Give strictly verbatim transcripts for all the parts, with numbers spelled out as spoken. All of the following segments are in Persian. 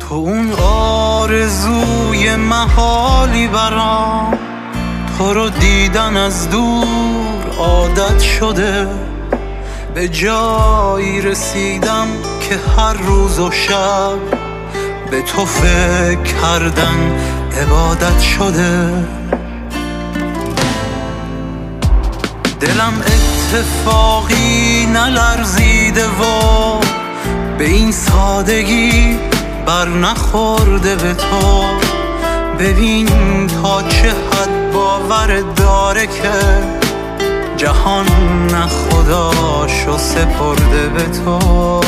تو اون آرزوی محالی برام، تو رو دیدن از دور عادت شده. به جایی رسیدم که هر روز و شب به تو فکر کردن عبادت شده. دلم اتفاقی نلرزیده و به این سادگی بر نخورده به تو. ببین تا چه حد باور داره که جهان نه خداشو سپرده به تو.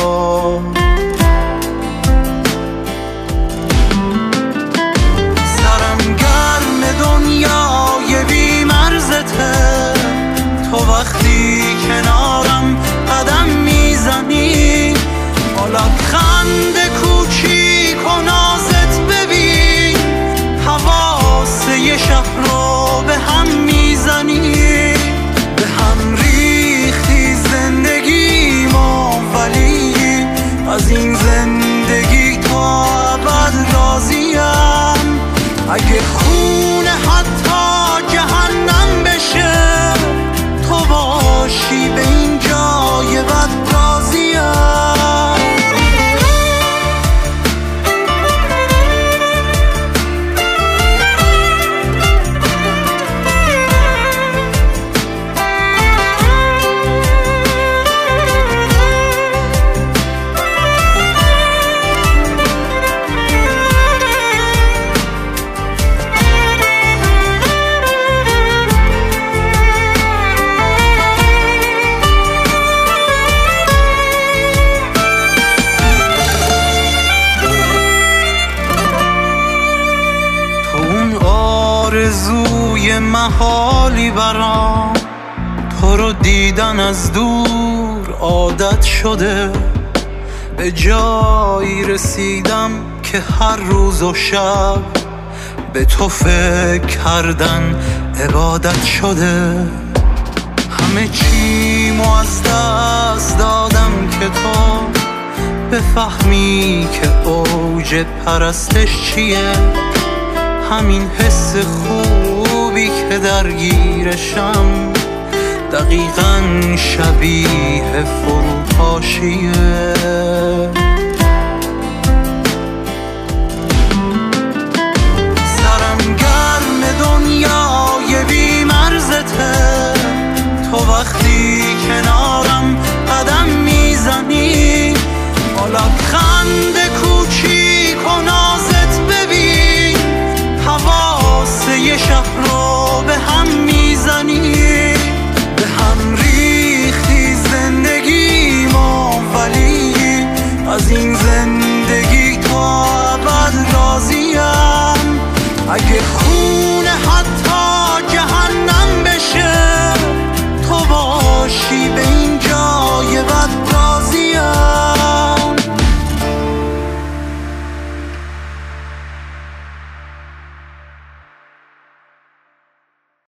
سرم گرم دنیای بی مرزته، تو وقتی کنارم قدم میزنی با لبخند کوچیک و نازت ببین حواسه شهر رو به هم میزنی. به هم ریختی زندگیمو ولی از این زندگی تا ابد راضیم. اگه خونه حتی جهنم بشه تو باشی به این جای بد راضیم. آرزوی محالی برام، تو رو دیدن از دور عادت شده. به جایی رسیدم که هر روز و شب به تو فکر کردن عبادت شده. همه چیمو از دست دادم که تو بفهمی که اوج پرستش چیه. همین حس خوبی که درگیرشم دقیقاً شبیه فروپاشیه. سرم گرم دنیای بی مرزته، تو وقتی کنارم قدم میزنی با لبخند کوچیک و نازت ببین حواسه شهر رو به هم میزنی. به هم ریختی زندگیمو ولی از این زندگی تا ابد راضیم. اگه خونه حتی